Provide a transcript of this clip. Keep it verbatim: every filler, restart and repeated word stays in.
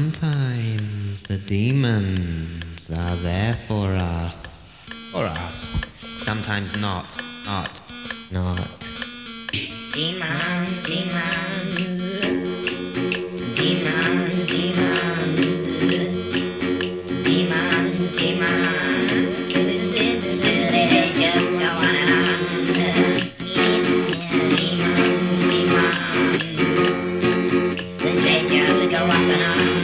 sometimes the demons are there for us. For us. Sometimes not. Not. Not. Demons, demons, demons, demons, demons, demons, they just go on and on. Demons, demons, they just go up and on.